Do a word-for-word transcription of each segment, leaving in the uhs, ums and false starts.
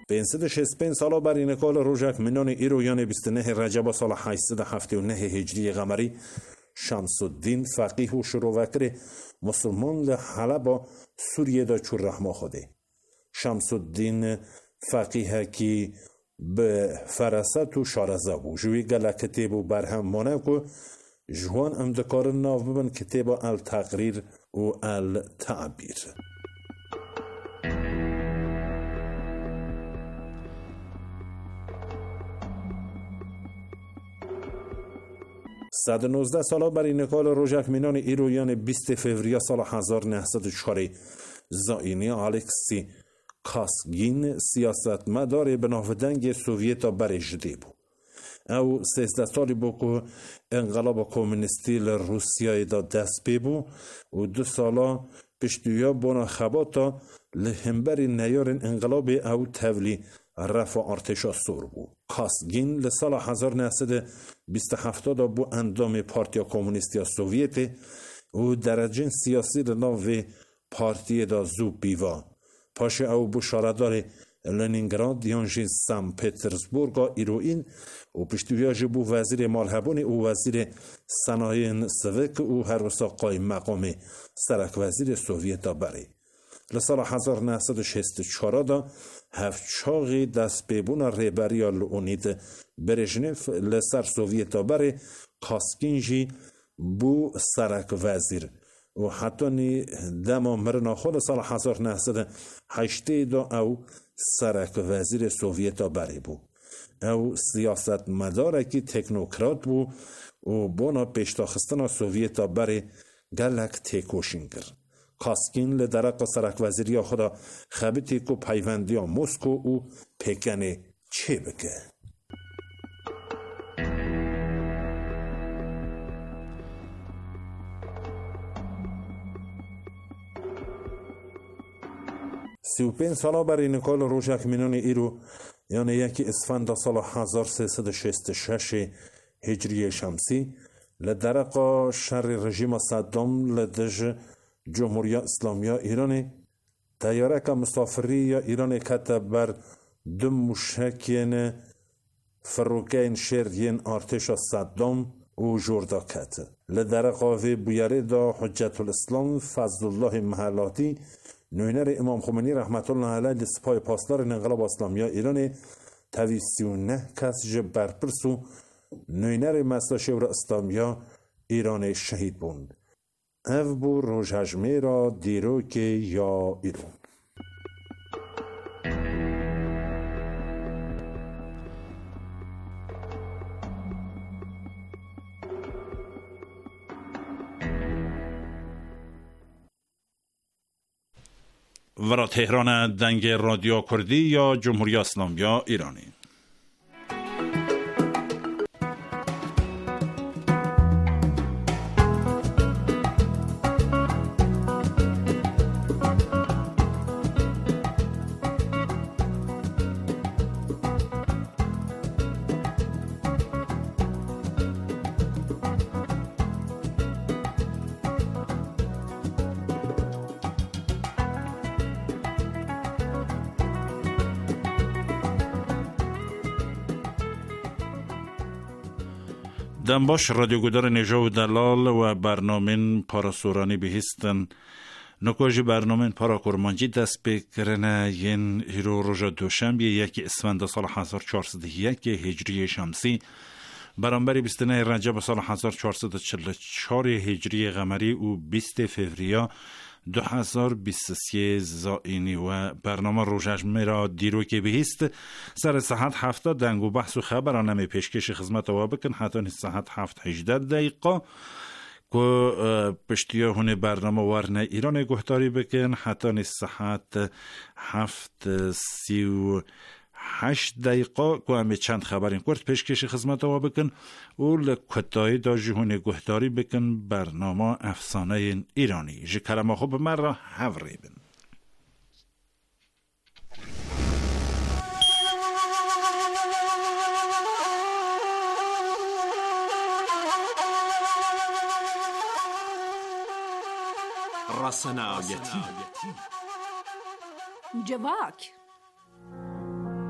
پانصد و شصت و پنج سالا بر این کال روزک منان ایرویان بیست و نه رجب سال هشتصد و هفتاد و نه هجری قمری شمس الدین فقیه و شروعکر مسلمان لحلب سوریه دا چور رحمه خوده. شمس الدین فقیه کی به فرست و شارزه بو جوی گل کتاب و برهم مانه که جوان امدکار ناف ببن کتاب التقریر و التعبیر. صد و نوزده سالا بر این کال روزک منان ایرویان بیست فوریه سال هزار و نهصد و چهار زاینی الکسی کاسگین سیاست مدار به نافدنگ سوویتا برجده بود. او سیزده سالی بود که انقلاب کمونیستی روسیای دا دست پی بود و دو سالا پشتویا بنا خباتا لهمبر نیار انقلاب او تولی رفع ارتشا سور بود. کاسگین لسال هزار و نهصد و بیست و هفت بو اندام پارتیا کمونیستی سوویت و درجه سیاسی لناو پارتی دا زو بیوا. پاش او بو شاردار لنینگراد یانجی سن پترزبورگ ایروین و پشتویاج بو وزیر مالهبون و وزیر صنایع سوک و هر وساقای مقام سرک وزیر سوویت بری. لسال هزار و نهصد و شصت و چهار دا هفت چاقی دست بیبون ریبریا لئونید برژنف لسر سوویت بری کاسکینجی بو سرک وزیر و حتی نی دما مرنا خود سال هزار و نهصد و هشتاد دا او سرک وزیر سوویت بری بو. او سیاست مداره که تکنوکرات بو و بنا پیشتاخستان سوویت بری گلک تیکوشینگر. کاسکین لدرق سرک وزیری خدا خبیتی که پیوندی مسکو و پکن چه بگه؟ سی و پنج سالا بر این کال روزک منان ایرو یعنی یکی اسفند سال هزار و سیصد و شصت و شش هجری شمسی لدرق شر رژیم صدام لدج جمهوری اسلامی ایرانی تیاره که مسافری یا ایرانی کتب بر دو موشکین فروکین شیرین ارتش صدام و جوردا کت لدرق آوی بیاره دا حجت الاسلام فضل الله محلاتی نوینر امام خمینی رحمت الله علیه لسپای پاسدار انقلاب اسلامی ایرانی تویسیونه کس جب برپرسو نوینر مساشور اسلامی ایرانی شهید بوند. او بو روژهجمه را دیرو که یا ایران. ورا تهران دنگ رادیو کردی یا جمهوری اسلامی ایرانی. دنباش رادیو گدار نجا و دلال و برنامه پاراسورانی بهستن نکوژی برنامه پارا کرمانجی دست بکرنه ین هیرو روژا دوشنبه یک اسفند سال هزار و چهارصد و یک هجری شمسی برانبری بیست و نه رجب سال هزار و چهارصد و چهل و چهار هجری قمری و بیست فوریه دو هزار و بیست و سه زائینی و برنامه روژهجمه را دیرو که بهست سر ساعت هفته دنگ و بحث و خبرانه پیشکش خدمت و بکن حتی ساعت هفت هجده دقیقه که پشتیا هونه برنامه ورنه ایران گهتاری بکن حتی ساعت هفت سی و هشت دقیقه که همه چند خبرین کرد پیشکش خدمت و بکن و لکتای دا جهون گهتاری بکن برنامه افسانه ایرانی جه کلمه خوب من را حوری بن. رسنایتی جواک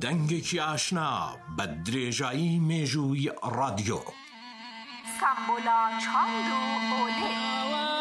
دنگێکی ئاشنا بە درێژایی مێژووی رادیۆ سامبولا چاند و ئۆلێ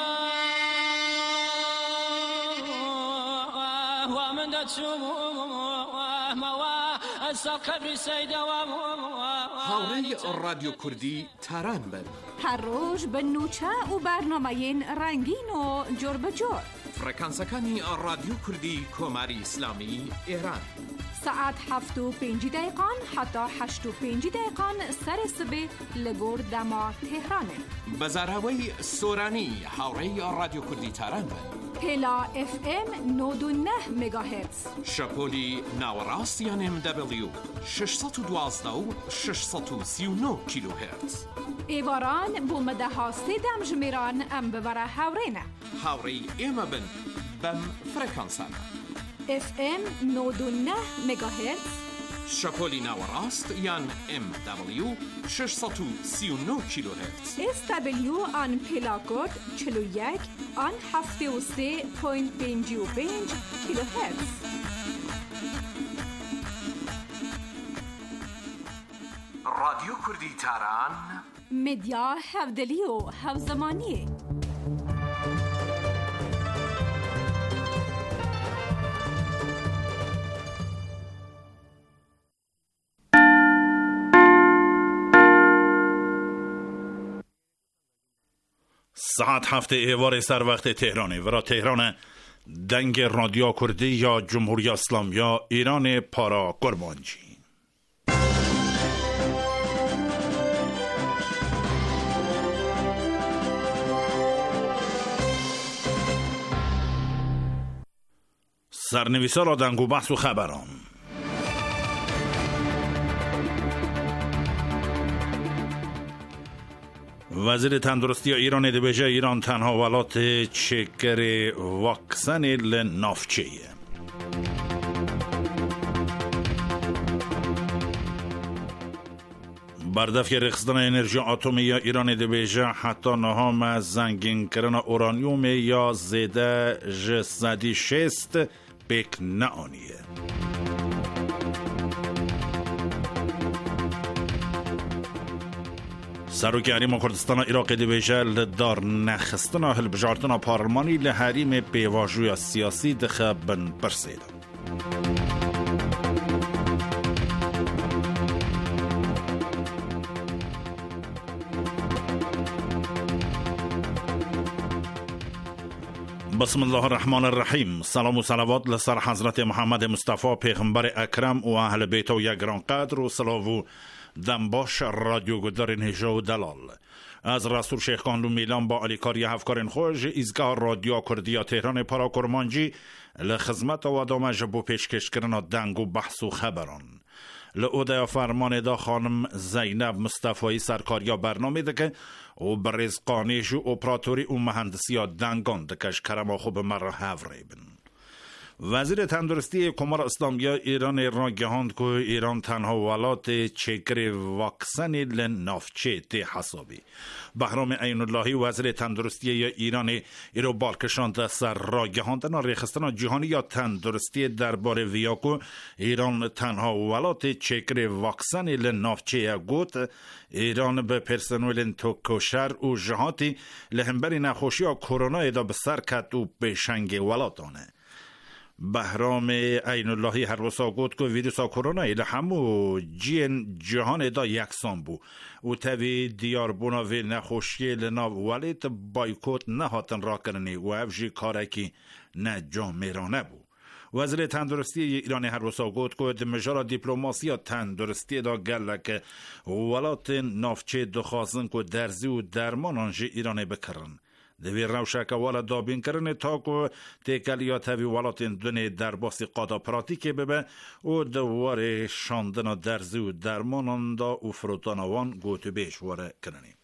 هاوڕێی رادیۆ کوردی تاران بن هەر ڕۆژ بە نوچە و بەرنامەیەن ڕەنگین و جۆر بەجۆر فڕەکانسەکانی رادیۆ کوردی کۆماری ئیسلامی ئێران سعات هەفت و پێنج دقیقان حتا هەشت و پێنج دقیقان سەری سبێ لە گۆر دەما تێهرانێ بەزاراوەی سۆرانی هاوڕێی رادیۆ کوردی تاران بن پێلا ئف ئێم نۆد و نە مێگاهێرتز شەپۆلی ناوەڕاست یان ئێم دەبلیو شەشسەد و دوازدە و شەشسەد و سی و نۆ کیلۆهێرتز ئێواران بۆ مەدەها سێدەم ژمێران ئەم ببەرە هاوڕێنە هاوڕێی ئێمە بن بەم فڕەکانسانە ئف ئێم نۆد و نە مێگاهێرتز شەپۆلی ناوەڕاست یان ئێم دەبلیو شەشسەد و سی و نۆ کیلۆهێرتز ئێس دەبلیو ئان پێلاکۆد چل و یەک ئان هەفتێ و سێ پۆینت پێنج و پێنج کیلۆهێرتز رادیۆ کوردی تاران مدیا هەودەلی و هەوزەمانیە ساعت هفت ایوار سر وقت تهرانه و را تهران دنگ رادیو کردی یا جمهوری اسلامی یا ایران پارا قربانجی سرنویسا را دنگ و بحث و خبران. وزیر تندرستی ایران دبیجه ایران تنها ولات چکر واکسن لنافچه بردف که رخصدن انرژی اتمی یا ایران دبیجه حتی نهام از زنگین کردن اورانیوم یا زیده جسدی شست بک نانیه سروکریم کردستان عراق دبیجه لدار نخستنا هل بجارتنا پارلمانی لحریم بیواجوی سیاسی دخه بن برسید بسم الله الرحمن الرحیم. سلام و صلوات لسر حضرت محمد مصطفی پیغمبر اکرم و اهل بیت و یگران قدر و صلاو و دنباش رادیو گدار نجا و دلال از رسول شیخ کانلو میلان با علیکاری هفکارین خوش ایزگاه رادیو کردی تهران پارا کرمانجی لخدمت و دامج بو پیشکش کردن دنگ و بحث و خبران لعوده فرمان دا خانم زینب مصطفی سرکاریا برنامه دکه و برز قانیش و اپراتوری و مهندسی دنگان دکش کرم خوب مرا هفره بن. وزیر تندرستی کمار اسلامی ایران را گهاند که ایران تنها ولات چکر واکسن لنافچه تی حسابی بهرام عین اللهی وزیر تندرستی ایران ایرو بالکشاند سر را گهاندن ریخستان جهانی یا تندرستی درباره ویاکو ایران تنها ولات چکر واکسن لنافچه گوت ایران به پرسنل توکوشر و جهاتی لهمبری نخوشی یا کرونا ایدا به سر کت و به شنگ ولاتانه بهرام عین اللهی هر وسا گفت که ویروس کرونا ایل همو جین جهان دا یکسان بو و تاوی دیار بونا وی نخوشی لنا ولیت بایکوت نهاتن را کرنی و افجی کارکی نه جامرانه بو وزیر تندرستی ایران هر وسا گفت که دمجارا دیپلوماسی تندرستی دا گلک ولات نافچه دخواستن که درزی و درمان آنجی ایران بکرن دوی روشک والا دابین کرنه تا که تکلیات هوی ولاتین دونه در باسی قادا پراتیکه ببه و دوار شاندن درزی و درمانان دا و فروتانوان گوتو بیش واره کرنه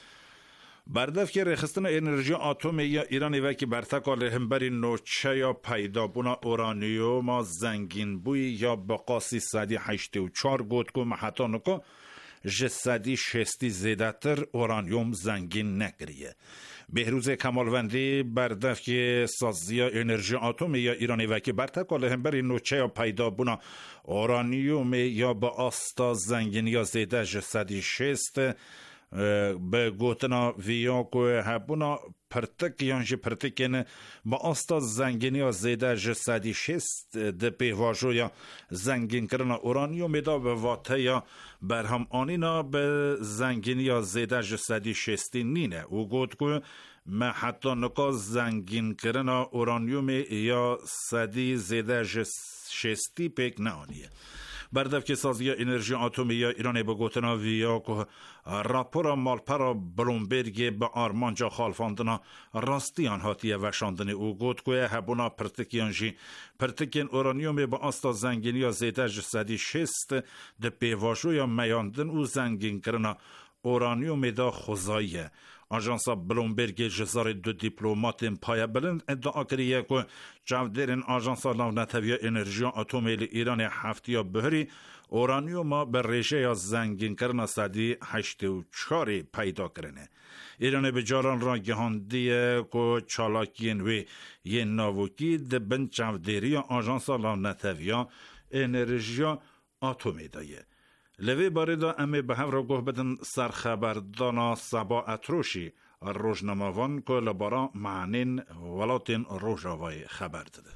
بردف که رخستن انرژی اتمی یا ایرانی وکی برتکال همبری نوچه یا پیدا بونا اورانیوم زنگین بوی یا بقاسی صدی هشت و چار گوت که محطانو که جسدی شستی زیدتر اورانیوم زنگین نکریه. بهروز کمالوندی بردف که سازیا انرژی اتمی یا ایرانی و که برتکاله هم بری نوچه یا پیدا بونا اورانیوم یا با آستا زنگین یا زیده جسدی شست به گوتنا ویاکو هبونا پرتک یانجی پرتکن با آستا زنگینی یا زیده جسدی شست ده پیواجو یا زنگین کرنا اورانیوم دا به واته یا برهم آنینا به زنگینی یا زیده جسدی شستی نینه او گوت که ما حتی نکا زنگین کرنا اورانیوم یا صدی زیده شستی پیک نانیه. بردف که سازی انرژی اتمی یا ایران به گوتنا ویا که راپور مالپرا بلومبرگ به آرمانجا خالفاندنا راستیان هاتیه وشاندن او گوت که هبونا پرتکیانجی پرتکین اورانیوم با آستا زنگینی یا زیده جسدی شست ده پیواشو یا میاندن او زنگین کرنا اورانیوم دا خوزاییه. آژانس بلومبرگ جزار دو دیپلمات پای بلند ادعا کریه که چاودرین آژانس ناونتوی انرژی اتمی ایران هفتی بهری اورانیوم به ریشه یا زنگین کرنا صدی هشت و چهار پیدا کرنه. ایران به جاران را گهاندیه که چالاکین و یه ناوکی ده بند چاودری آژانس ناونتوی انرژی اتمی دایه. لوی باردا امه به هم را گوه بدن سرخبردانا سبا اتروشی روزنامه‌وان که لبارا معنین ولاتین روزاوای خبر داده.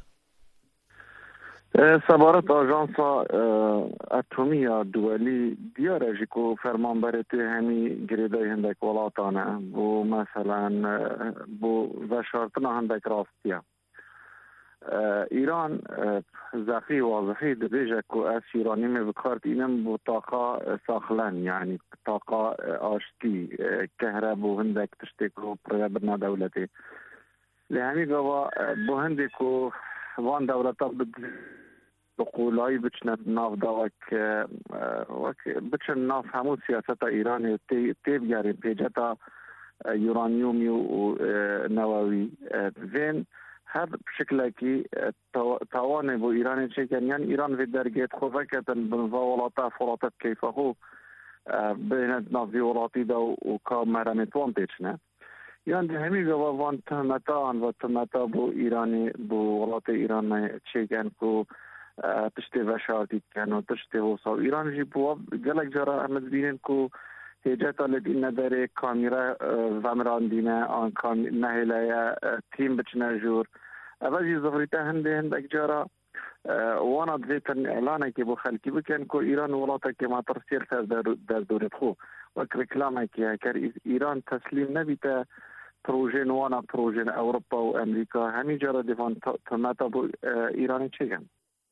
سبارت آژانس اتمی دولی دیاره که فرمانبرتی همی گریدای هندک ولاتانه بو مثلا بو وشارتنا هندک راستیه. ایران زخی واضحی دبیجه که از ایرانی می بکارت اینم بو طاقه ساخلن یعنی طاقه آشتی کهرب و هندک تشتی که پرگبرنا دولتی لهمی گوا بو هندی که وان دولتا بقولایی بچند ناف دا وک بچند ناف همون سیاست ایرانی تیب گریم پیجتا یورانیومی و نواوی وین هر شکلی که توانه با ایران چه کنن یعنی ایران وی درگیت خواه کتن بنوا ولاتا فلاتت کیفه خو بینت نافی ولاتی دا و که مرمتوان پیچنه یعنی همی گوه وان تهمتان و تهمتا با ایرانی با ولات ایران چه کن که تشتی وشارتی کن و تشتی حوصا ایران جی بوا گلک جارا احمد بینن که هیجت آلد این نداره کامیرا ومران دینه آن نهیله تیم بچنه جور اوزی ظهریته هنده هندک جارا وانا دویتن اعلانه که با خلکی بکن که ایران ولاته که ما ترسیل سر در دورت خو وک رکلامه که اگر ایران تسلیم نبیته پروژه نوانا پروژه اوروپا و امریکا همین جارا دیوان تمتا با ایرانی چه گن؟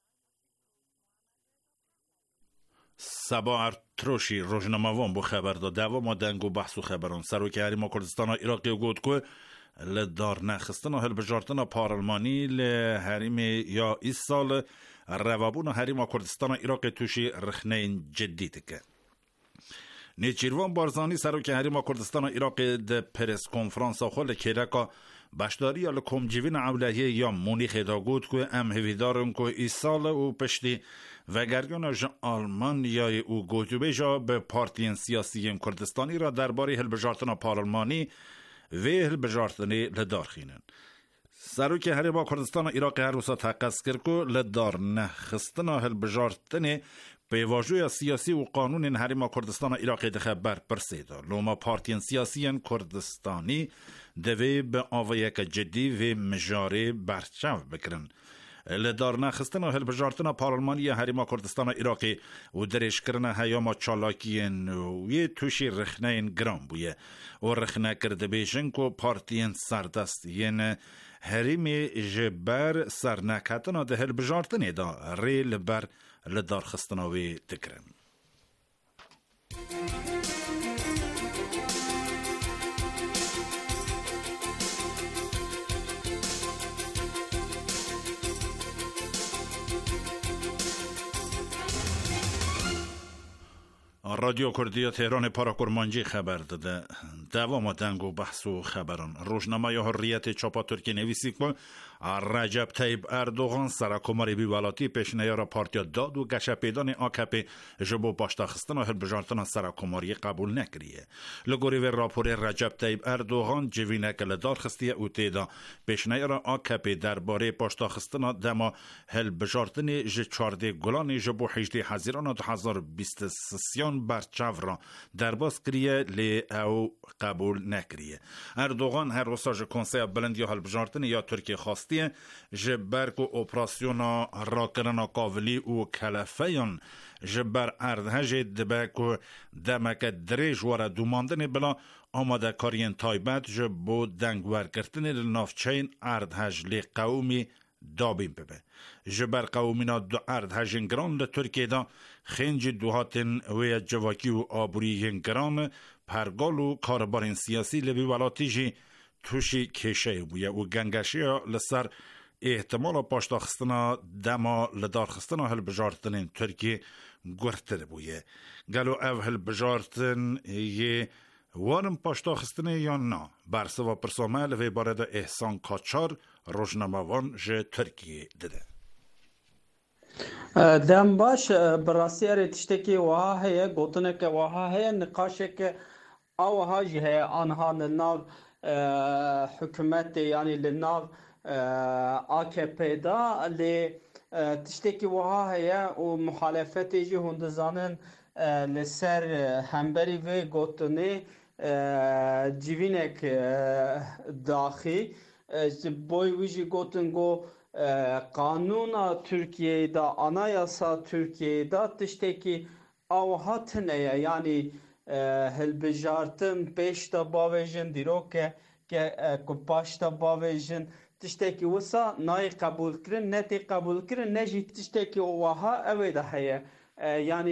سبا ارتروشی روزنامه‌وان بو خبر داد دوام دنگ و بحث و خبران سرو که هریما کردستان عراقی گفت که لدار نخستن و هلبجارتن پارلمانی لحریم یا ایس سال روابون هریما کردستان عراقی توشی رخنه جدی تکه نیچیروان بارزانی سرو که هریما کردستان عراقی ده پرس کنفرانس خود کلکا باشداری یا لکمجیوین اولهیه یا مونیخ دا گود که ام هویدارن که ای سال او پشتی و گرگان جا آلمانیای او گوتوبه جا به پارتین سیاسی کردستانی را درباره هلبجارتنا پارلمانی و هلبجارتنی لدار خینن. سرو که هری با کردستان عراق هر روسا تقص کرد که لدار نخستنا هلبجارتنی به واجوی سیاسی و قانون هریما کردستان عراقی ده خبر پرسیده لوما پارتین سیاسی کردستانی دوی به آویک جدی و مجاری برچو بکرن لدار نخستن و هلبجارتن پارلمانی هریما کردستان عراقی و درش کرن هیاما چالاکین وی توشی رخنه گرام بویه و رخنه کرده بیشن که پارتین سردست یعنی هریمی جبر سرنکتنا ده هلبجارتنی دا ری لبر لدار خستناوی تکرن. رادیو کردی تهران پاراکرمانجی خبر داده دوام دنگ و بحث و خبران روزنامه حریت چاپا ترکی نویسی که رجب طیب اردوغان سرکوماری بیوالاتی پیشنهاد پارتیا داد و گشپیدان آکپ جبو پاشتاخستن و هلبجارتن سرکوماری قبول نکریه. لگوری و راپور رجب طیب اردوغان جوینک لدار خستیه او تیدا پیشنهاد آکپ درباره پاشتاخستن دما هلبجارتن ج چارده گلان جبو هجده حزیران دو هزار و بیست و سه برچاو را درباس کریه لی او قبول نکریه. اردوغان هر روزا ج کنسیا بلند یا هلبجارتن یا ترکیه خواستیه جبر کو اپراسیونا راکرنا قاولی و کلفیان جبر اردهج دبه کو دمک دریج وره دوماندن بلا آماده کارین تایبت جبو دنگور کرتن لنافچین اردهج لی قومی دابیم ببه. جبر قومینا دو اردهجین گران لترکیه دا خینج دوهاتن وی جواکی و آبوریین گران پرگال و کاربارین سیاسی لبی ولاتی جی توشی کشه بویه و گنگشی لسر احتمال پاشتاخستنا دما لدارخستنا هل بجارتن ترکیه گرتر بویه. گلو او هل بجارتن یه وارم پاشتاخستن یا نا برسوا پرسامل و بارد احسان کاچار روشنموان جه ترکیه دده. دم باش براسی اره تشتکی وها هیا گوتنه که وها هیا نقاشه که او ها جه آنها نناو حکومت یعنی لناو آکپ دا لی تشتکی وها هیا و مخالفتی جه هندزانن لسر همبری و گوتنه جیوینک داخی boy vici gotungo kanuna Türkiye'de anayasa Türkiye'de tişteki avhatneye yani helbejartın beşta bavejin diroke ke kupaşta bavejin tişteki vasa nay kabul kirin neti kabul kirin neji tişteki ovaha evde heye yani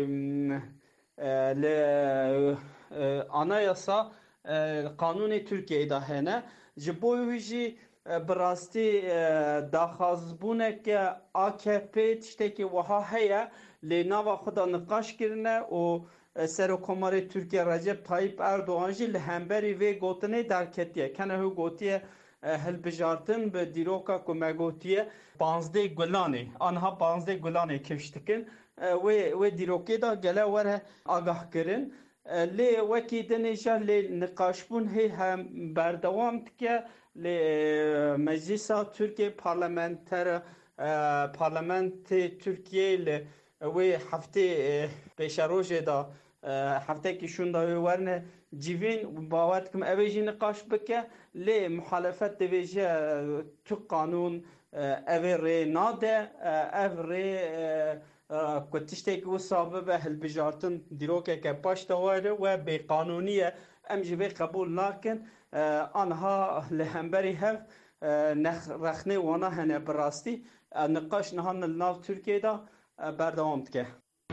le anayasa kanuni Türkiye'de hene جبویی براستی داخازبونه که آکپ تشتکی وها هیا لناوا خدا نقاش کرنه و سرکوماری ترکیه رجب طیب اردوغان جی لهمبری و گوتنه درکتیه کنه هو گوتیه هل بجارتن به دیروکا کمه گوتیه پانزده گلانه آنها پانزده گلانه کشتکن و و دیروکی دا گله وره آگاه کرن لی وکی دنیجا لی نقاشبون هی هم بردوام که لی مجلس ترکیه پارلمانتر پارلمانت ترکیه لی وی هفته پیشروج دا هفته کشون دا ورنه جیوین باید کم اویجی نقاش بکه لی مخالفت دویجه تو قانون اوی ری ناده اوی ری کتشتێک و سابە بە هەلبژارتن دیرۆکێکە پاش دەوارە و بێقانونیە ئەم ji vê qebûl nakin anha li hemberî hev rexnê wana hene bi rastî niqaş niha li nav Tirkiyeyê de berdewam dike.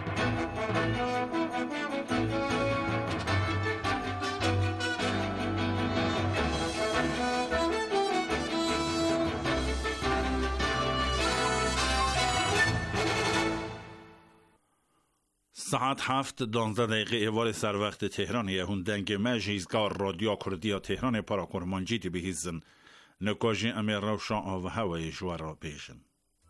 ساعت هفت دانزده دقیقه ایوال سر وقت تهران یه هندنگ مجیزگار رادیو کردیا تهران پاراکورمانجی دی بهیزن نکاجی امیر روشان آو هوای جوار را بیشن.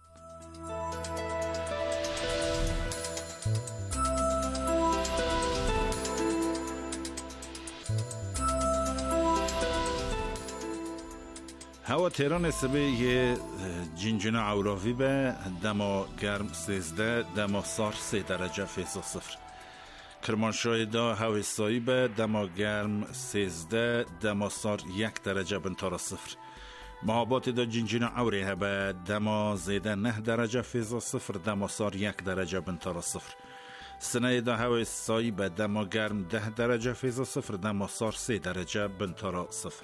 هوا تهران سبه یه جنجنه عوراوی به دما گرم سیزده دما سار سه درجه فیضا صفر. کرمانشاه دا هوای سایی به دما گرم سیزده دما سار یک درجه بنتارا صفر. محابات دا جنجنه عوری به دما زیده نه درجه فیضا صفر دما سار یک درجه بنتارا صفر. سنه دا هوای سایی به دما گرم ده درجه فیضا صفر دما سار سه درجه بنتارا صفر.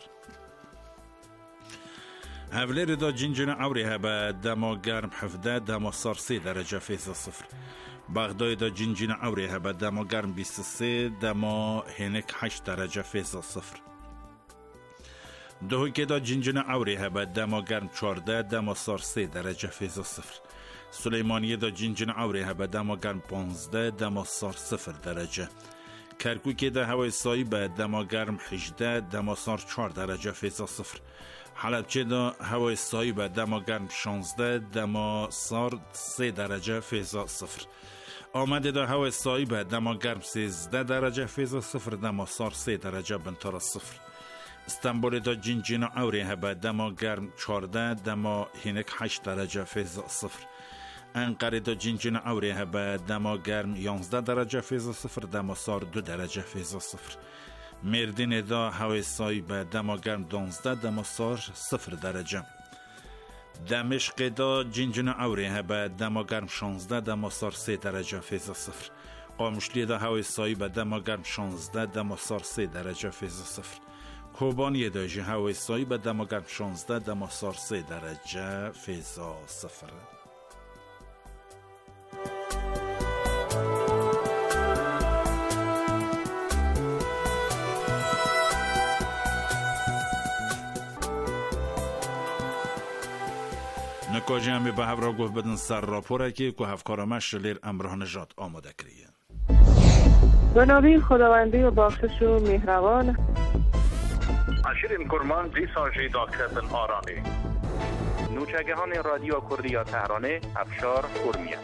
هفلر دا جنجن عوری هبه دما گرم حفده دما سار سه درجه فیضا صفر. بغداد دا جنجن عوری هبه دما گرم بیست و سه دما هنک هشت درجه فیضا صفر. دهوکی دا جنجن عوری هبه دما گرم چارده دما سار سه درجه فیضا صفر. سلیمانیه دا جنجن عوری هبه دما گرم پانزده دما سار صفر درجه. کرکوکی دا هوای سایی به دما گرم هجده دما سار چهار درجه فیضا صفر. حلبچه دا هوای سایی به دما گرم شانزده، دما سارد سه درجه فیضا صفر. آمده دا هوای سایی به دما گرم سیزده درجه فیضا صفر، دما سار سه درجه بنتارا صفر. استانبول دا جنجینا اوریه به دما گرم چارده، دما هینک هشت درجه فیضا صفر. انقره دا جنجینا اوریه به دما گرم یانزده درجه فیضا صفر، دما سار دو درجه فیضا صفر. مردین دا هوای سایی به دما گرم دانزده، دما سار صفر درجه. دمشق دا جنجینا اوریه به دما گرم شانزده، دما سار سه درجه فیضا صفر. قامشلی دا هوای سایی به دما گرم شانزده، دما سار سه درجه فیضا صفر. کوبانی دا جی هوای سایی به دما گرم شانزده، دما سار سه درجه فیضا صفر. نکاجی همی به هفرا گفت بدن سر راپوره که که هفکارمش لیر امراه نجات آماده کریه. به نامی خداوندی و بخشش و مهربان عشرین کرمان زی ساجی داکتن آرانی نوچگهان رادیو کردیا تهرانه افشار کرمیه.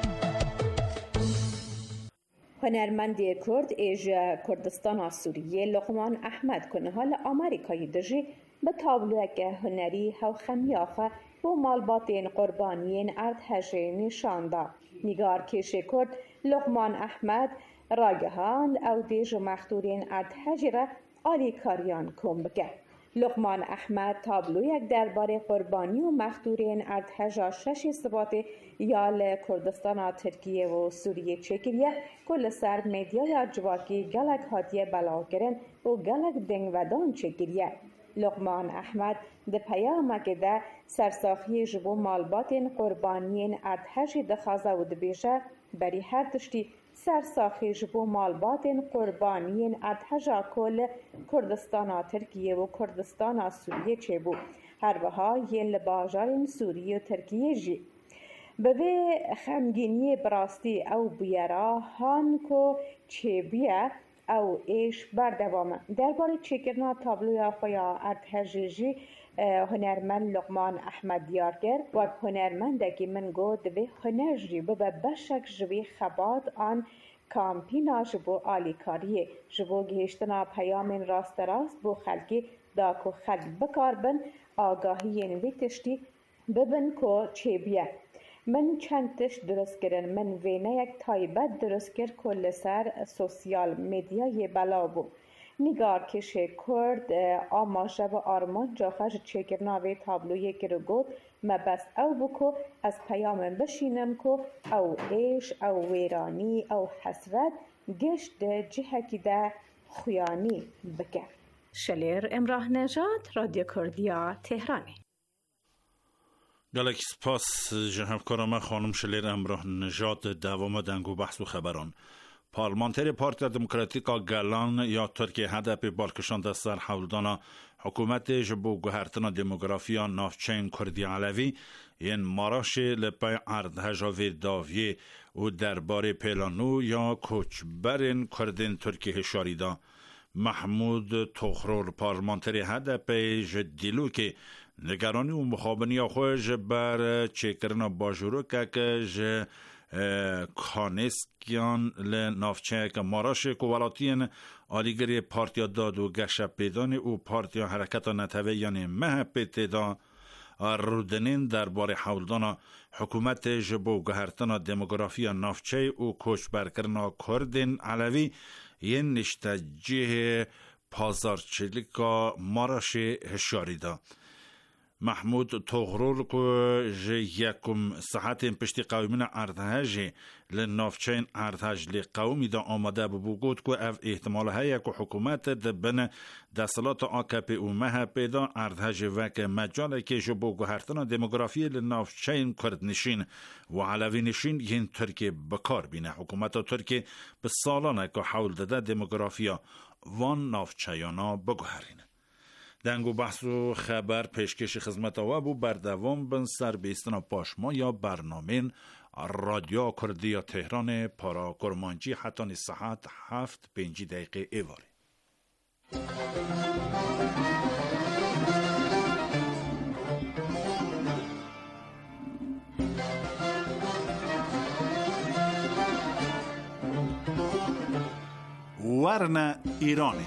هنرمندی کرد ایج کردستان سوریه لقمان احمد کنه حال آمریکایی دجی به تابلوک هنری هاو خمیاخه و مالباتین قربانیین ارتهجه نشانده. نگار کش کرد لقمان احمد راگهاند او دیج مختورین ارتهجه را آلیکاریان کم بکه. لقمان احمد تابلویک درباره قربانی و مختورین ارتهجه شش ثبات یال کردستان ترکیه و سوریه چکریه کل سر میدیا جواکی گلک هاتیه بلا کرن و گلک دنگ و دان چکریه. لقمان احمد ده پیامک ده سرساخی جبو مالباتین قربانیین ارتهجی دخوازه و دبیشه بری هر تشتی سرساخی جبو مالباتین قربانیین ارتهجا کل کردستان ترکیه و کردستان سوریه چه بو هر وها یه لباجارین سوریه و ترکیه جی به خمگینی براستی او بیارا هان کو چه بیه او ایش بردوامه. درباره چکرنا تابلویا خویا ارتهجی هنرمند لقمان احمد دیار کرد و هنرمندکی من گو دوی هنر جی ببه بشک جوی خبات آن کامپینا جبو آلیکاریه جبو گهشتنا پیامین راست راست بو خلکی دا کو خلق بکار بن آگاهی نوی تشتی ببن کو چه بیه. من چند تش درست کردن من وینه یک تایبت درست کرد کل سر سوسیال میدیای بلا بو. نگار کش کرد آماشه و آرمان جاخش چکرناوی تابلوی کرد گود مبست او بکو از پیام بشینم کو او ایش او ویرانی او حسرت گشت جهکی ده خویانی بکه. شلیر امراه نجات رادیو کردیا تهرانی. گلک سپاس جناب کرامه خانم شلیر امراه نجات دوام دنگو بحث و خبران. پارلمانتری پارتی دموکراتیکا گلان یا ترکیه هدف بالکشان در سر حولدانا حکومت جبو گهرتنا دموگرافیا نافچین کردی علوی این ماراش لپای عرض هجاوی داویه و درباره پیلانو یا کوچبرین کردین ترکیه شاریدا. محمود تخرور پارلمانتری هدف جدیلو که نگرانی و مخابنی خوش بر چکرنا باجورو که ج کانسکیان لنافچه که ماراش کوالاتین آلیگری پارتیا داد و گشه پیدانی و پارتیا حرکت نتوه یعنی مه پیتدا رودنین درباره حولدان حکومت جبو گهرتنا دموگرافیا نافچه و کوچ برکرنا کردین علوی یه نشتجه پازارچلیکا ماراش هشاری دا. محمود تغرور که یکم ساعت پشتی قومین ارتهاج لنافچین ارتهاج لقومی دا آمده ببوگود که اف احتمال هایی که حکومت دبن دستلات آکپی و مه پیدا ارتهاج وک مجال که جبو گهرتنا دموگرافی لنافچین کرد نشین و علوی نشین ین ترکیه بکار بینه. حکومت ترکیه به سالانه که حول داده دموگرافیا وان نافچیانا بگوهرینه. دنگو بحث و خبر پیشکش خدمت و بو بردوام بن سر بیستنا پاشما یا برنامه رادیو کردیا تهران پارا کرمانجی حتی ساعت هفت پنجی دقیقه ایواری. ورن ایرانی.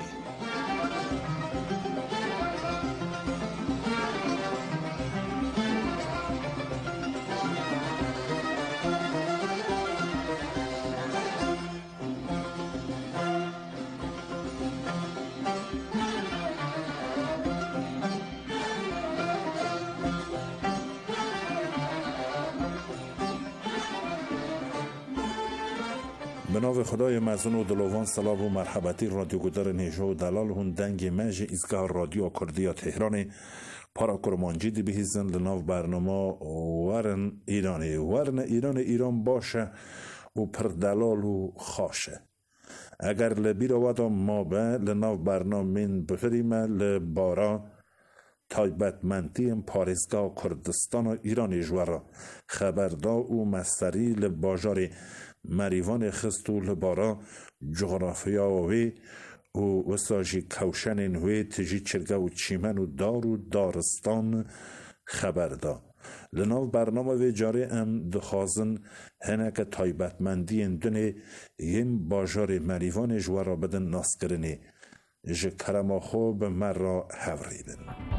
به نام خدای مزن و دلوان سلام و مرحبتی رادیو گدار نیجا و دلال هون دنگ مج ایزگاه رادیو کردیا تهران پارا کرمانجی دی بهیزن لناو برنامه ورن ایرانی. ورن ایران ایران باشه و پر دلال و خاشه. اگر لبیر وادا ما به لناو برنامه من بخریم لبارا تایبتمندی پارزگاه کردستان و ایران جوارا خبردا و مستری لباجار مریوان خستو لبارا جغرافیا وی و وساجی کوشن وی تجی چرگه و چیمن و دار و دارستان خبردا. لناو برنامه وی جاره ام دخوازن هنک تایبتمندی اندونه یم باجار مریوان جوارا بدن ناس کرنه جه کرما خوب مرا حوریدن.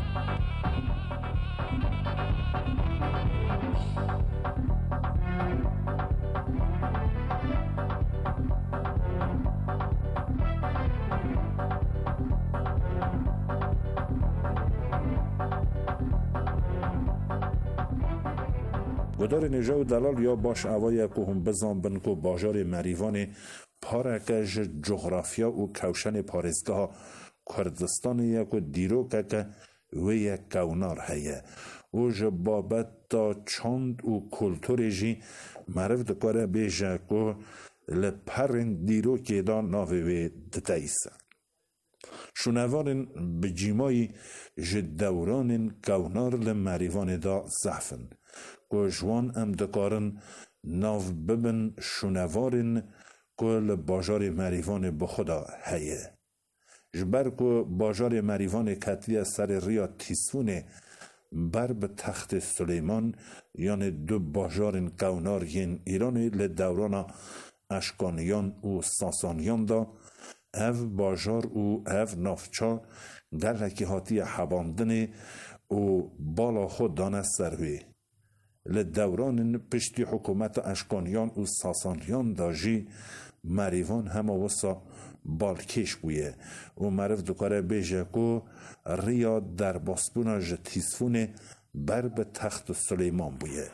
گدار نیجا و دلال یا باش اوای که هم بزن بن که باجار مریوان پارکش جغرافیا و کوشن پارزگاه کردستان یک و دیرو که وی یک کونار هیه و جبابت تا چند و کلتور جی معرف دکاره بیجه که لپرن دیرو که دا ناوی وی دتایسه شنوارن بجیمای جدوران کونار لمریوان دا زعفن که جوان ام دکارن ناو ببن شنوارن که لباجار مریوان بخدا هیه جبر که باجار مریوان کتلی سر ریا تیسونه بر به تخت سلیمان یعنی دو باجار کونار ین ایرانی لدوران اشکانیان و ساسانیان دا او باجار و او نافچا گلکی هاتی حباندن و بالا خود دانه سروی لدوران پشتی حکومت اشکانیان و ساسانیان داجی مریوان همه وسا بالکش بویه و معرف دکاره بیجه که ریا در باسپونا جتیسفونه بر به تخت سلیمان بویه.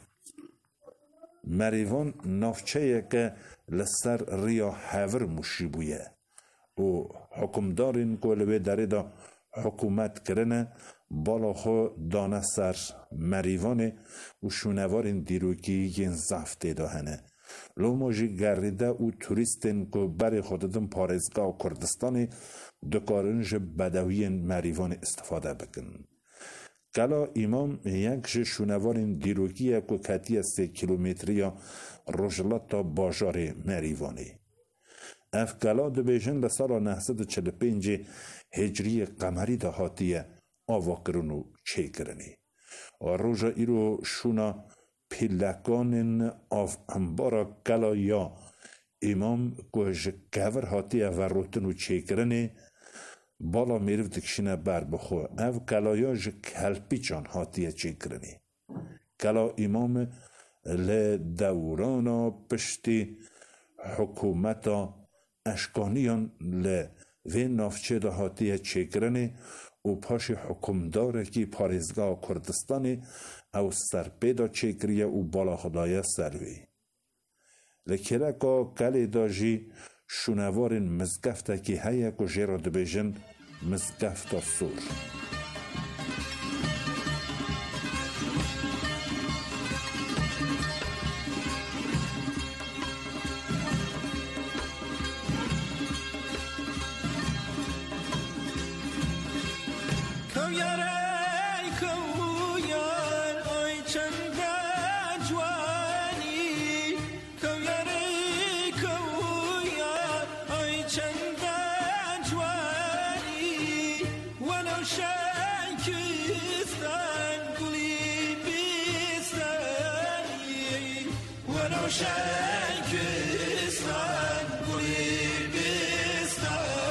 مریوان نافچه که لسر ریا حور موشی بویه و حکمدارین که لوی داره دا حکومت کرنه بالا خو دانه سر مریوانه و شونوارین دیروکی ین زفته داهنه لو موجی گریده و توریستین که بری خودتون پارزگاه کردستان دکارنج بدوین مریوان استفاده بکن. کلا امام یک شونوارین دیروکی که کتی سه کیلومتری یا رجلات تا باجار مریوانه. اف کلا دو بیجن لسال نهصد و چل پنج هجری قمری دهاتیه آوا کرنو چه کرنی. و روژا ایرو شونا پیلکانن آف انبارا کلا یا امام که جکور هاتیه و روتنو چه کرنی بالا میرف دکشینه بر بخو او کلا یا جکلپی چان هاتیه چه کرنی. کلا امام لدورانا پشتی حکومتا اشکانیان لوی نافچه ده هاتیه چه کرنی و پاش حکمداره که پارزگاه کردستانی او سرپیدا چکریه و بالا خدایه سروی. لکرکا کلی داجی شونوارین مزگفته که هیه که جیرا دبیجن مزگفتا سور. شکستن گلی بستن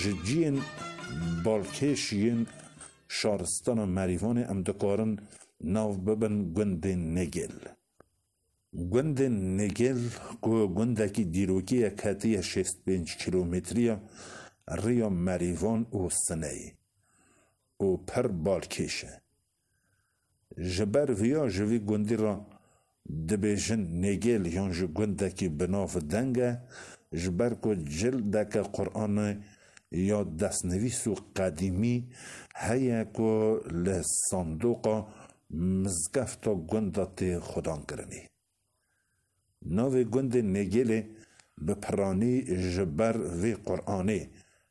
جین بالکشین شارستان مریوان ام دکارن ناو ببن گند نگل. گند نگل که گندکی دیروکی کتی شست پنج کیلومتری ریا مریوان او سنهی او پر بالکشه. جبر ویا جوی گندی را دبیجن نگل یان جو گندکی بناف دنگه جبر که جلدک قرآن یا دستنویس و قدیمی هیا که لصندوقا مزگفتا گندات خودان کرنی. ناو گند نگله به پرانی جبر و قرآنه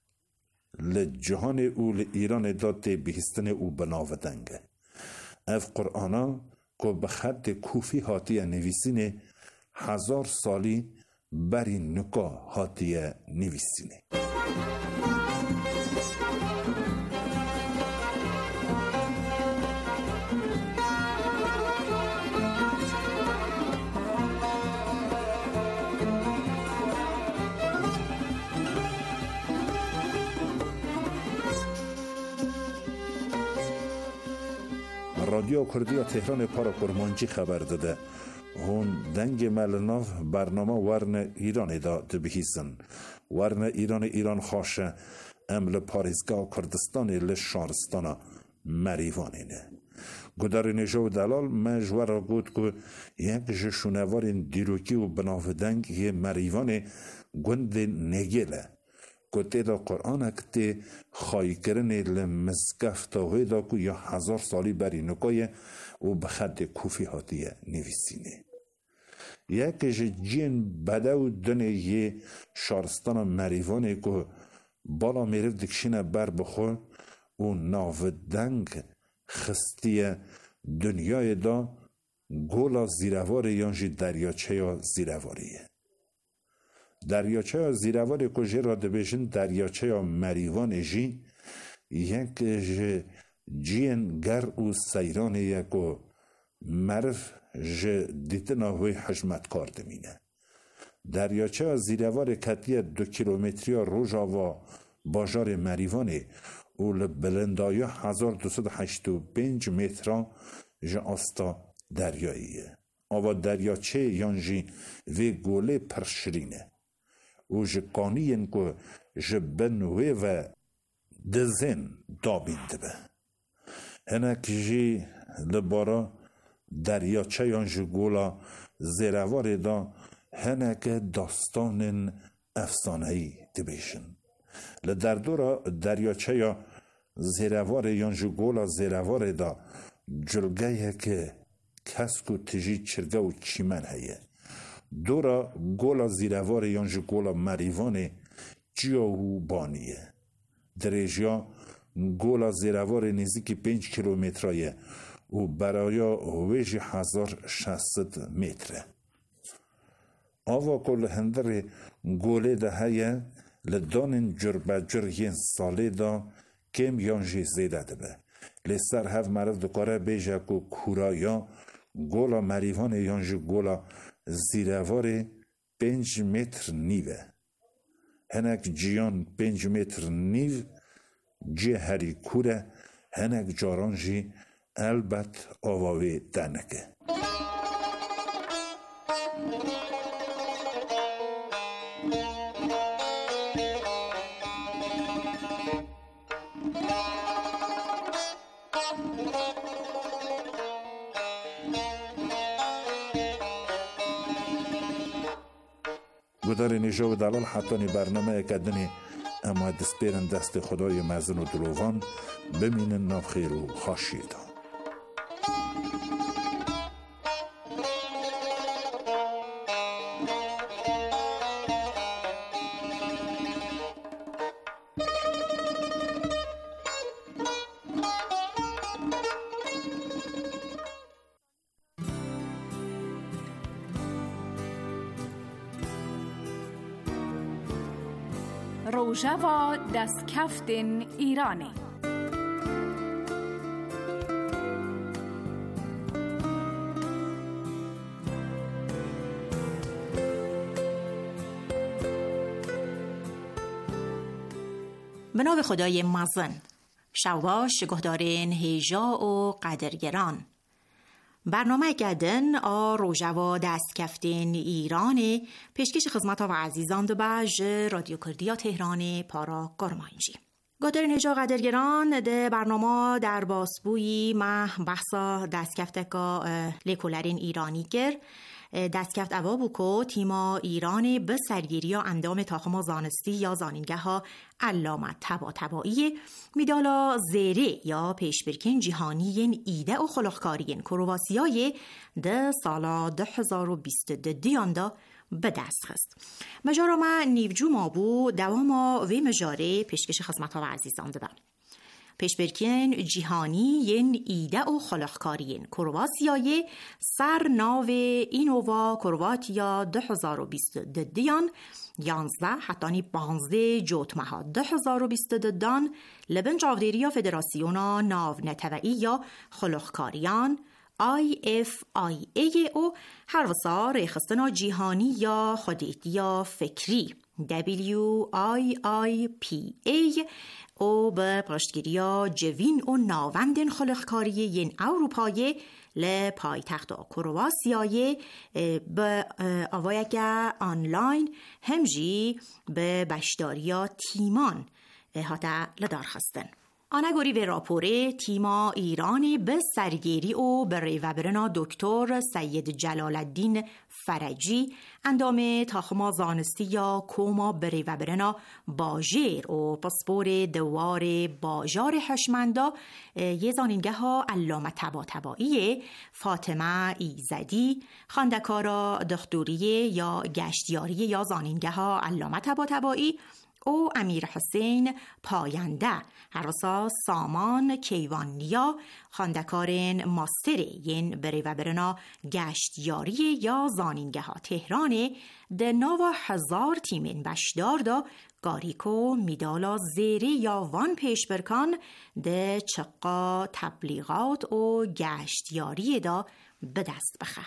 لجهان او لإیران داده بهستن او بناودنگه. اف قرآنا که به خط کوفی هاتیه نویسینه هزار سالی بری نکا هاتیه نویسینه. رادیو کردیا تهران پارا کرمانچی خبر داده هون دنگ ملناف برنامه ورن ایران دا دبهیسن ورن ایران ایران خاشه امل پاریزگاه کردستان لشارستان مریوانینه گدار نجو دلال مجور گود که یک جشونوارین دیروکی و بناف دنگ یه مریوان گند نگله گوته دا قرآن اکتی خواهی کرنه لمزگفت هوی دا که یا هزار سالی بری نکایه و بخد کوفی هاتیه نویسینه. یک جین بده و دنه یه شارستان مریوانه که بالا میرف دکشینه بر بخور و ناو دنگ خستیه دنیای دا گولا زیروار یانجی دریاچه یا زیرواریه. دریاچه یا زیروار کجه را دبیشن دریاچه یا مریوان جی یک جین گر و سیران یکو مرف جه دیتنا هوی حجمت کار دمینه. دریاچه یا زیروار کتیه دو کیلومتری روژا و باجار مریوانه و لبلندای هزار دوصد هشت و پنج متران جه آستا دریاییه. آوا دریاچه یانجی وی گوله پرشرینه. و جقانیین که جبنوه و دزین دابین دبه. هنک جی لبارا دریاچه یان جگولا زیروار دا هنک داستان افسانهی دبیشن. لدردورا دریاچه یا زیروار یان جگولا زیروار دا جلگه که کسکو تجی چرگه و چیمن هیه. دورا گولا زیروار یانج گولا مریوانه جیاو بانیه. درجا گولا زیروار نزدیک پنج کیلومترایه و برایا ویج هزار شصت متره. آوا کل هندر گوله ده هیه لدانن جربه جرگین ساله دا کم یانجی زیده ده به. لسر هف مرف دکاره بیجه که کورایا گولا مریوانه یانج گولا زیروار پنج متر نیوه. هنک جیان پنج متر نیو جی هری کوره هنک جاران جی البت آواوی دنکه. گدار نجا و دلال حتانی برنامه کدنی اما دسپیرن دست خدای مزن و دروغان بمینن ناف خیر و خاشیدا. روژاوا دست کفتن ایرانی بناب خدای مزن شواش گهدارین هیجا و قدرگران برنامه گدن آ روژوا دست کفتین ایران پیشکش خدمت و عزیزان دو بج رادیو کردیا تهران پارا گرمانجی گهدارین هیجا قدرگران ده برنامه در باسبوی ما بحثا دست کفتکا لیکولرین ایرانی گر دستکفت اوا بوکو تیما ایران به سرگیری و اندام تاخما زانستی یا زانینگه ها علامت تبا تبایی میدالا زیره یا پیشبرکن جهانی ایده و خلقکارین کرواسیای ده سالا ده هزار و بیست دیان دا به دست خست. مجارا ما نیوجو ما بو دواما و مجاره پیشکش خدمت ها و عزیزان ده پیشبرکن جهانی ین ایده و خلقکارین کرواسیای سر ناو اینووا کرواتیا ده هزار و بیست دیان یانزده حتانی پانزده جوت مها ده هزار و بیست دان لبن جاودیریا فدراسیونا ناو نتوئی یا خلقکاریان آی اف آی ای او هر وسا ریخستنا جهانی یا خودیتیا فکری دبلیو آی آی پی ای او به پشتگیریا جوین و ناوندن خلقکاری ین اروپای ل پایتخت کرواسیای به آوایگه آنلاین همجی به بشداریا تیمان هاتا لدار خستن. آنگوری و راپوره تیما ایرانی به سرگیری و به ریوبرنا دکتر سید جلال الدین فرجی اندام تاخما زانستی یا کوما به ریوبرنا باجر و پاسپور دوار باجار هشمندا یه زانینگه ها علامت تبا تبایی فاطمه ایزدی خاندکارا دختوریه یا گشتیاری یا زانینگه ها علامت تبا تبایی او امیر حسین پاینده هراسا سامان کیوانیا خاندکارن ماستر ین بری و برنا گشت یاری یا زانینگه ها تهران ده نوا هزار تیمین بشدار دا گاریکو میدالا زیری یا وان پیش برکان ده چقا تبلیغات و گشت یاری دا به دست بخه.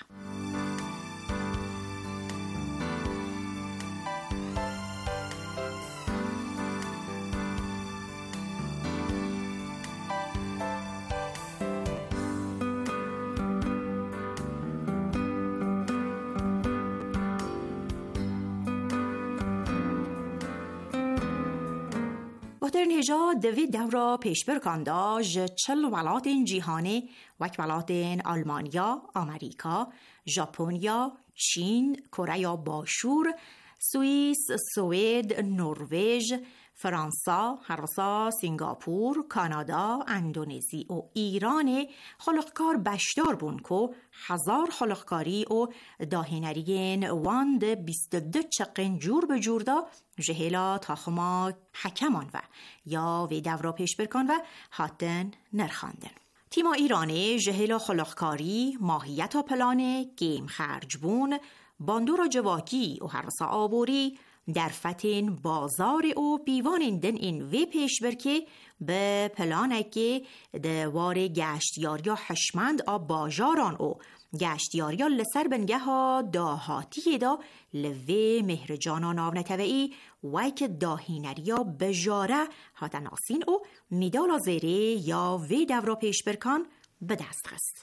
بحترین هجا دوی دورا پیش برکاندا چل ولات جیهانه وک ولات آلمانیا، امریکا، ژاپنیا، چین، کره باشور، سوئیس، سوئد، نروژ، فرانسا، هراسا، سنگاپور، کانادا، اندونزی و ایران خلقکار بشدار بون که هزار خلقکاری و داهنرین واند بیست دو چقین جور به جور دا جهلا تاخما حکمان و یا وی دورا پیش برکان و هاتن نرخاندن. تیما ایرانی جهلا خلقکاری ماهیت پلان گیم خرج بون باندورا جواکی و هراسا آبوری در فتن بازار او بیوان دن این وی پیش برکه به پلانه دوار گشتیاریا حشمند آب باجاران او گشتیاریا لسر بنگه ها داهاتی دا لوی مهرجانا ناونتوئی ویک داهینریا بجاره هاتا ناسین او میدالا زیره یا وی دورا پیش برکان به دست خست.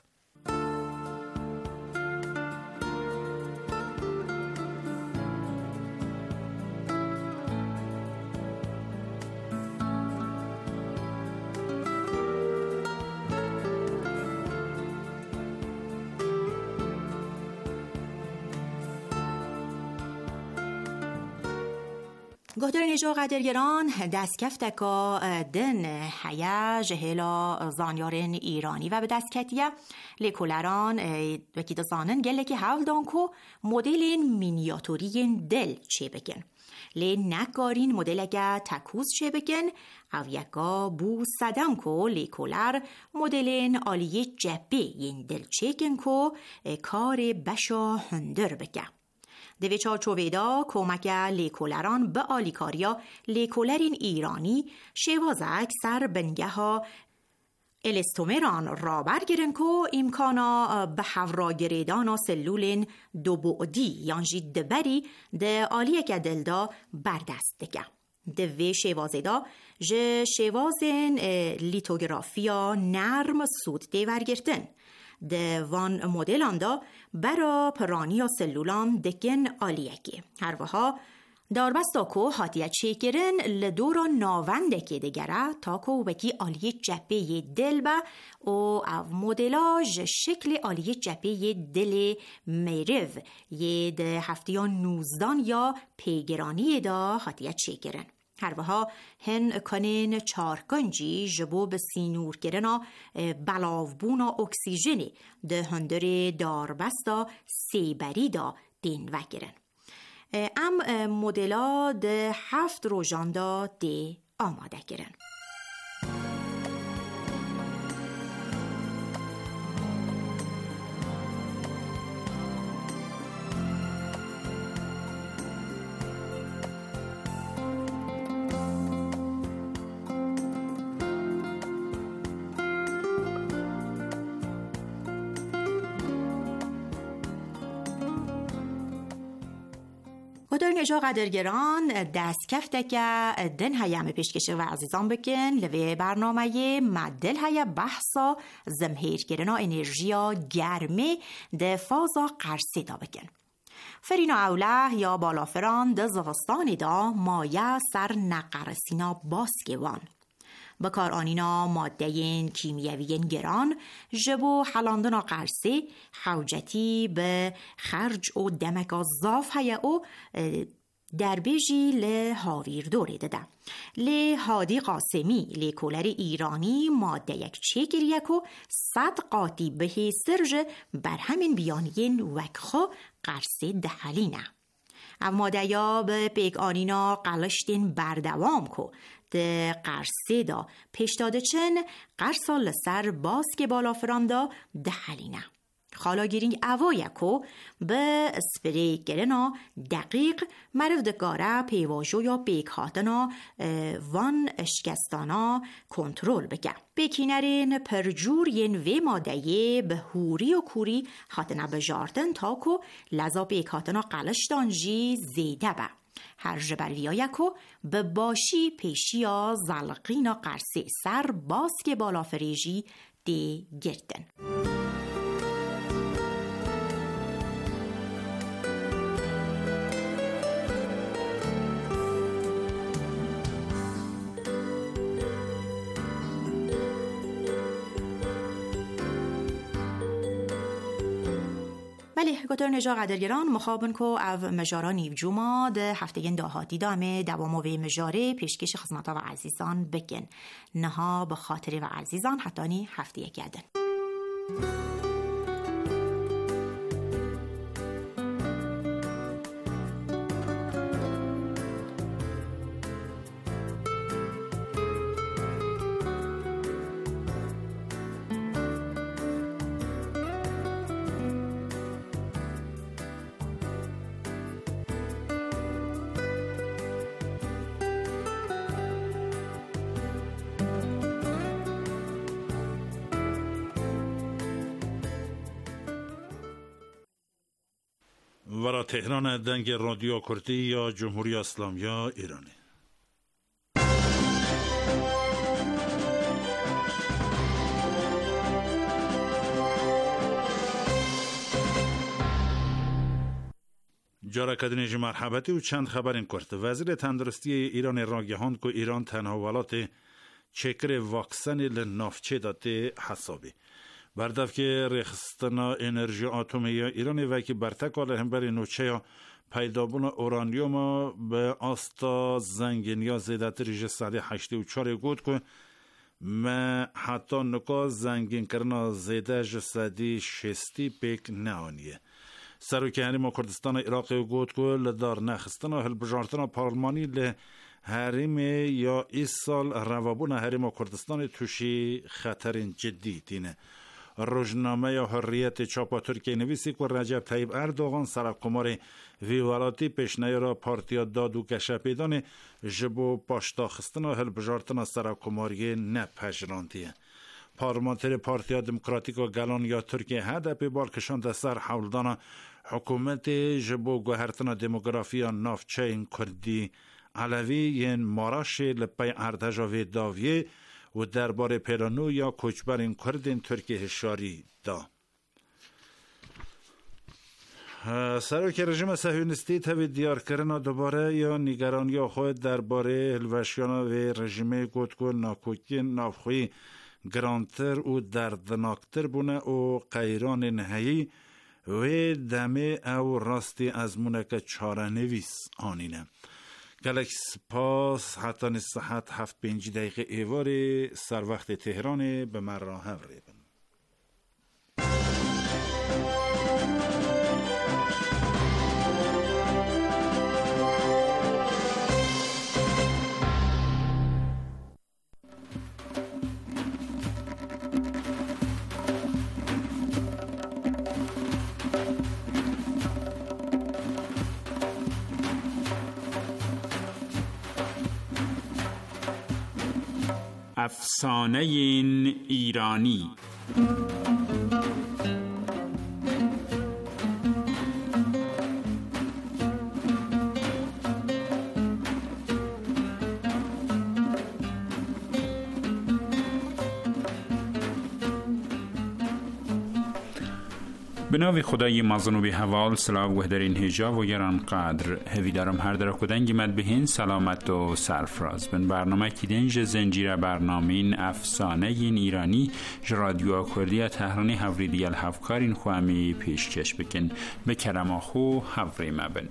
گهدارین هجا قدرگران دست کفتکا دن حیا جهلا زانیارن ایرانی و به دست کتیه لیکولران وکی دا زانن گله که حول دانکو مدل مینیاتوری دل چه بگن لی نگارین مدل اگه تکوز چه بگن او یکا بو صدم کو لیکولر مدل آلیه جبه ین دل چه گن کو کار بشا هندر بگن دوی چارچوبیدا کمک لیکولران به آلیکاریا لیکولرین ایرانی شوازک سر بنگه ها الستومران را برگرن که امکانا به حورا گریدانا سلولین دو بعدی یانجی دبری ده آلیه که دلدا بردست دگه. دوی شوازه دا جه شوازن لیتوگرافیا نرم سود دیورگرتن. ده وان مدلان دا برا پرانی سلولان دکن آلیکی. هر وها داربستا کو هاتیه چیکرن لدورا ناونده که دگره تا کو بکی آلیه جپه دل با او او مدلاج شکل آلیه جپه دل میرو یه ده هفتیان نوزدان یا پیگرانی دا هاتیه چیکرن. هر وها هن کنین چارکنجی جبو به سینور کرنا بلاوبونا اکسیژنی ده هندر داربستا سیبری دا دین وگرن. ام مدلا ده هفت روژاندا ده آماده کرن. خودر نجا قدرگران دست کفته که دن هیام پیشکش و عزیزان بکن لوی برنامه مدل های بحثا زمهیر گرنا انرژیا گرمه ده فازا قرصی دا بکن. فرینا اوله یا بالافران ده زغستانی دا مایه سر نقرسینا باسکوان. بکار آنینا مادهین کیمیویین گران جبو حلاندنا قرصی حوجتی به خرج و دمک زاف های او دربیجی ل هاویر دوره داده. ل هادی قاسمی ل کولر ایرانی ماده یک چیکر یکو صد قاطی به سرج بر همین بیانین وکخو قرصی دهلینه. اما دیا به بیگ آنینا قلشتین بردوام کو ده قرصه دا پیشتاده چن قرصا لسر باز که بالا فراندا ده حلینه. خالا گیرینگ اوایکو به سپری گرنا دقیق مرف دگاره پیواجو یا بیگ هاتنا وان اشکستانا کنترول بگه. بکینرین پرجور ین وی مادهی به هوری و کوری هاتنا بجارتن تاکو لذا بیگ هاتنا قلشتان جی زیده به. هر جبرویایکو به باشی پیشیا زلقینا قرصی سر باز که بالا فریجی دی گردن. بله گوتر نجا قدرگران مخابن کو او مجارا نیوجوما ده هفتگین داهاتی دامه دواموی مجاره پیشکش خدمتا و عزیزان بکن نها به خاطر و عزیزان حتانی هفته یک گردن. ورا تهران دنگ رادیو کردی یا جمهوری اسلامی یا ایرانی. جارا کدنیج مرحبتی و چند خبر این کرد. وزیر تندرستی ایران راگهاند که ایران تنها ولات چکر واکسن لنافچه داده حسابی. بردف که رخستنا انرژی آتومی ایرانی و که برتکال هم بر نوچه یا پیدابون اورانیوم به آستا زنگین یا زیدت ریج ساده هشتی و چار گود که ما حتی نکا زنگین کرنا زیده جسدی شستی پیک نهانیه. سروکی هریم کردستان عراق گود که لدار نخستنا هل بجارتنا پارلمانی له حریم یا ایس سال روابون حریم کردستان توشی خطرین جدی دینه. روزنامه یا حریت چاپا ترکیه نویسی که رجب طیب اردوغان سرکمار ویوالاتی پیشنهاد را پارتیا داد و گشپیدان جبو پاشتاخستن و هل بجارتن سرکماری نپجراندیه. پارلمانتر پارتیا دموکراتیک و گلان یا ترکیه هدف بالکشان سر حولدان حکومت جبو گوهرتن دموگرافی نافچه این کردی علوی ین ماراش لپای ارتجاوی داویه و درباره پیرانو یا کوچبرین کردین ترکیه هشاری دا. سروک رژیم صهیونیستی تاوی دیار کردن دوباره یا نگرانی خود درباره هلوشیان و رژیم گوتگو ناکوکی نافخوی گرانتر و دردناکتر بونه و قیران نهایی و دمه او راستی از مونک چاره نویس آنینه. گلک سپاس حتی نصحت هفت پنج دقیقه ایواری سر وقت تهران به من راه ریبن. افسانه ایرانی. به نام خدای مازن و بی حوال سلاو و درین هجا و گران قدر هوی دارم هر در کدنگی مد بهین سلامت و سرفراز بن برنامه کی دنج زنجیره برنامین افسانه این ایرانی رادیو کردی تهرانی هوریدی الهفکارین خوامی پیشکش بکن به کرم آخو هوری مبن.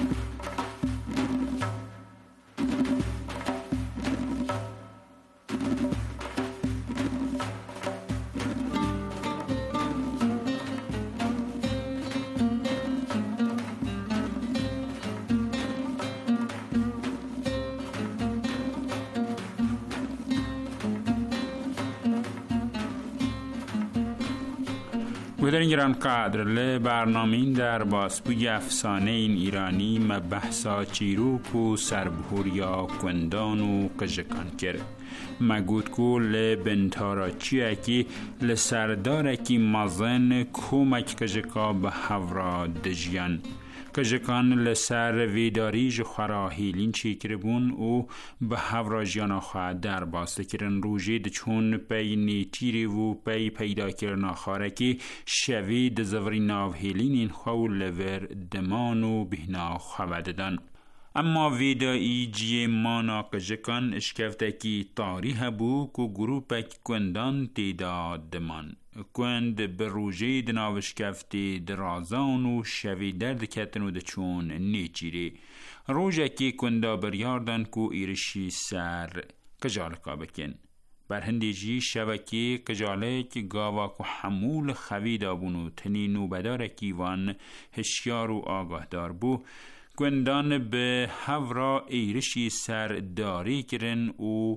در ایران قدر ل برنامین در باسپوی افسانه این ایرانی مبحثا چیروک و سربهوریا کندان و قجکان کرد. مگود کو ل بنتاراچی اکی ل سردارکی مازن کومک قجکا به هورا دجیان. کجکان لسر ویداری جخراهیلین چیکر بون و به هورا جانا خواه در باسته کرن روژید چون پی نیتیری و پی پیدا کرنا خارکی شوید زوری ناوهیلین این خواه لور دمان و بهنا خواه دادن. اما ویدایی جی مانا کجکان اشکفتکی تاریح بو که گروپک کندان تیداد دمان. کند به روژه دناوشکفتی درازان و شوی درد کتن و دچون نیچیری روژه که کندا بریاردن کو ایرشی سر کجالکا بکن بر هندیجی شوکی کجالک گاوا کو حمول خویدا بونو تنینو بدارکی وان هشیار و آگاه دار بو کندان به هورا ایرشی سر داری کرن و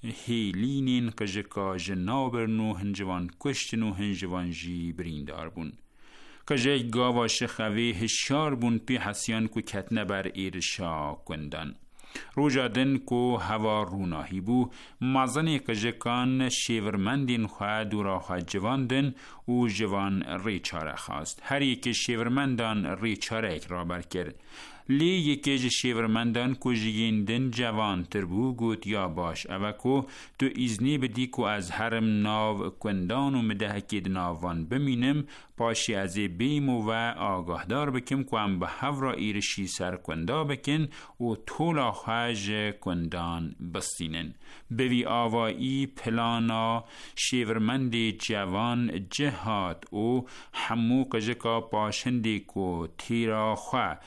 هیلینین کجکا جنابرن و هنجوان کشتن و هنجوان جی بریندار بون کجک گاوا شخوی هشیار بون پی حسیان کو کتنه بر ایرشا کندن روجادن کو هوا روناهی بو مازن کجکان شیورمندین خواه دورا خواه جواندن و جوان ریچاره خواست هر یک شیورمندان ریچاره اک را بر کرد لی یکی شیورمندان کو جیندن جوان تر بو گوت یا باش اوه کو تو ایزنی بدی کو از هرم ناو کندان و مدهکید ناوان بمینم پاشی از بیم و آگاه دار بکم که هم به هورا ایرشی سر کندا بکن و طولا خواج کندان بستینن بوی آوایی پلانا شیورمند جوان جهاد و همو قجکا پاشندی کو تیرا خواه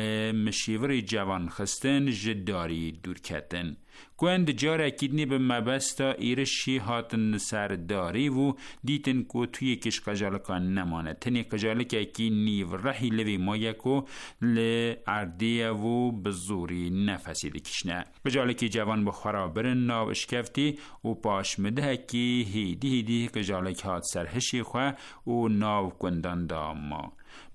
لمشیور جوان خستن جداری دور کتن کند جار اکیدنی به مبستا ایرشی هاتن سرداری و دیتن کو توی کش قجالکان نمانه تنی قجالک اکی نیو رحی لوی مایکو لعردیه و بزوری نفسی دکشنه قجالکی جوان بخورا برن ناو اشکفتی و پاش مده اکی هیدی هیدی قجالک هات سرهشی خواه و ناو کندان داما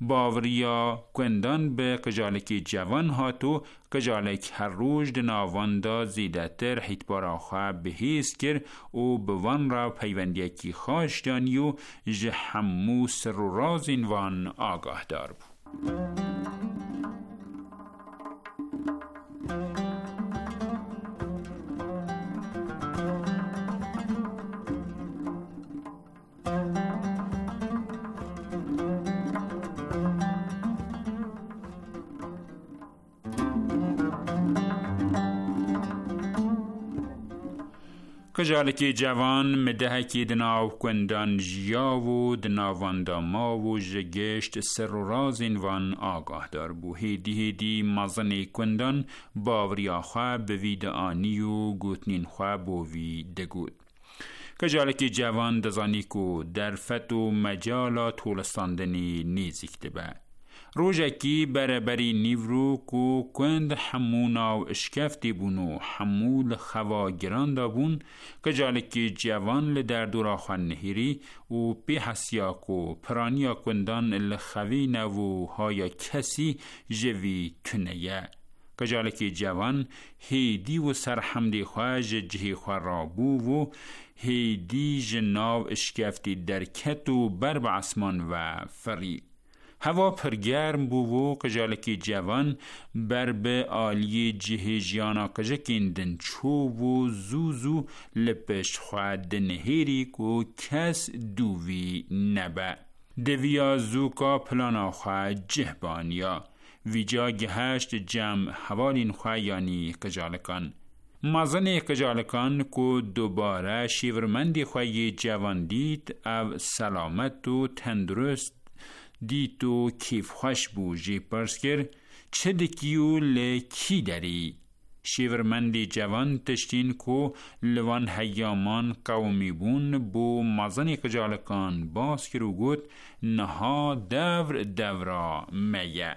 باوریا کندان به قجالکی جوان هاتو قجالک هر روز دناوان دا زیده تر حیط بارا خواه بهیست کر و بوان را پیوندیکی خواش دانی و جهمو سر و رازین وان آگاه دار بود. کجالکی جوان مدهکی دناو کندان جیا و دناوانداما و جگشت سر و راز وان آگاه دار بو. هیدی هیدی مزن کندان باوریا خواه بوید آنی و گوتنین خواه بوی دگود. کجالکی جوان دزانی کو در فت و مجالا طولستاندنی نیزیک دبه. روژکی برابری نیورو کو کند همونا و اشکفتی بونو همول خوا گران دابون کجالکی جوان لدردورا خوان نهیری و پی حسیاکو پرانیا کندان لخوی نوو های کسی جوی تنیه. کجالکی جوان هیدی و سرحمدی خواه جهی خواه رابو و هیدی جناو اشکفتی درکت و برب عصمان و فری. هوا پرگرم بو و کجالکی جوان بر به آلی جه جیانا کجکین دن چوب و زوزو لپشت خواه دنهیری کو کس دووی نبه. دویا زوکا پلانا خواه جهبانیا ویجا گهشت جمع حوالین خواه یعنی کجالکان. مازن کجالکان کو دوباره شیورمندی خواه جوان دید او سلامت و تندرست دیت و کیف خوش بو جی پرس کر چه دکیو لکی داری؟ شیورمندی جوان تشتین کو لوان حیامان قومی بون بو مازن کجالکان باز کرو گوت نها دور دورا میه.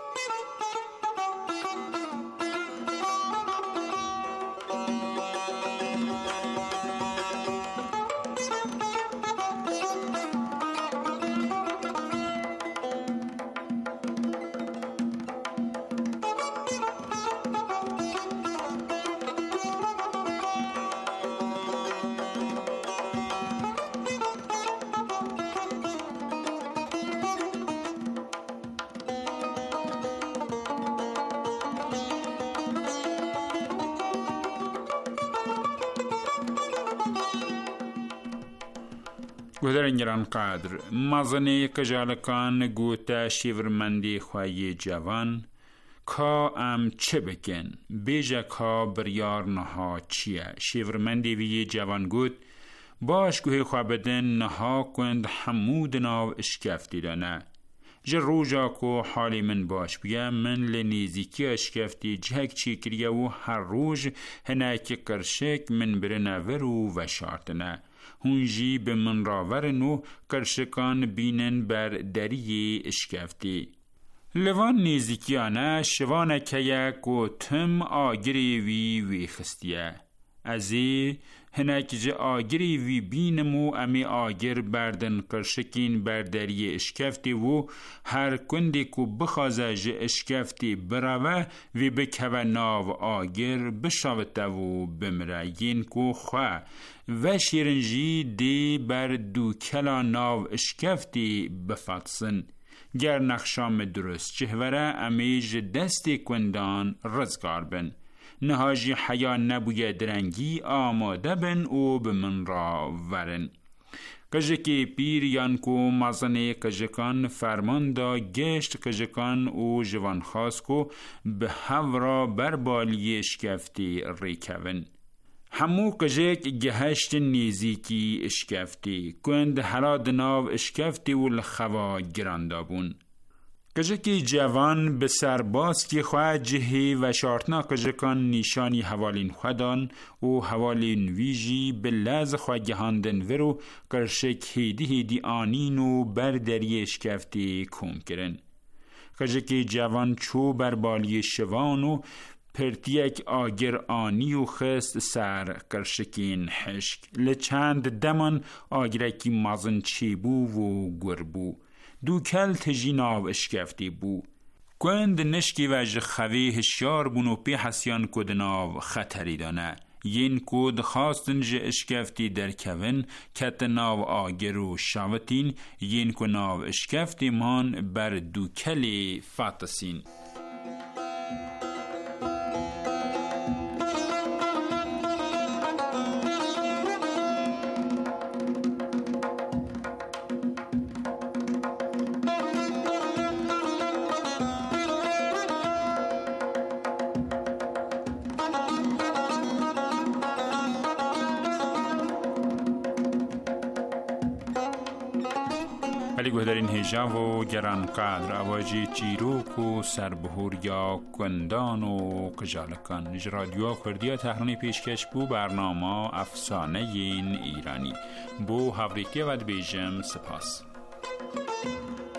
گودرن گران قادر مازنه کجالکان گوتا شیورمندی خواهی جوان کا ام چه بکن بیجا کا بریار نها چیه. شیورمندی وی جوان گوت باش گوه خواه بدن نها کند حمود ناو اشکفتی دانه. جه روژا کو حالی من باش بیا من لنیزیکی اشکفتی جهک چی کریه و هر روژ هناکی کرشک من برنه ورو و شارتنه. هونجی به من راورن و کرشکان بینن بر دری اشکفتی. لوان نیزیکیانه شوانه که یک و تم آگری وی وی خستیه. ازی هنک جه آگری وی بینمو امی آگر بردن کرشکین بر دری اشکفتی و هر کندی کو بخوازه جه اشکفتی براوه وی بکوه ناو آگر بشاوته و بمرگین کو خواه و شیرنجی دی بر دو کلا ناو اشکفتی بفتسن. گر نخشام درست چهوره امیج دستی کندان رزگار بن. نهاجی حیا نبوی درنگی آماده بن او به من را ورن. کجکی پیر یانکو مازنه کجکان فرمان دا گشت کجکان او جوان خاص کو به هورا بربالی اشکفتی ریکون. همو کجک گهشت نیزیکی اشکفتی کند حلا دناو اشکفتی و لخوا گراندابون. کجکی جوان به سرباز کی خواه جهی و شارتنا کجکان نیشانی حوالین خودان و حوالین ویجی به لز خواه گهاندن ورو کرشک هیدی هیدی آنین و بر دری اشکفتی کم کرن. کجکی جوان چو بر بالی شوان و پرتیک آگر آنی و خست سر کرشکین حشک لچند دمان آگرکی مازن چی بو و گربو دو کل تجی ناو اشکفتی بو. کند نشکی وجه خوی هشیار بونو پی حسیان کد ناو خطری دانه. ین کد خواستن جه اشکفتی در کون کت ناو آگر و شاوتین ین کد ناو اشکفتی مان بر دو کلی فاتسین. گهدارین هجا و گرانقدر اواجی چیروک و سربهور یا کندان و قجالکان نج رادیو کردیا تهرانی پیشکش بو برنامه افسانه این ایرانی بو هفریکی و دبیجم سپاس.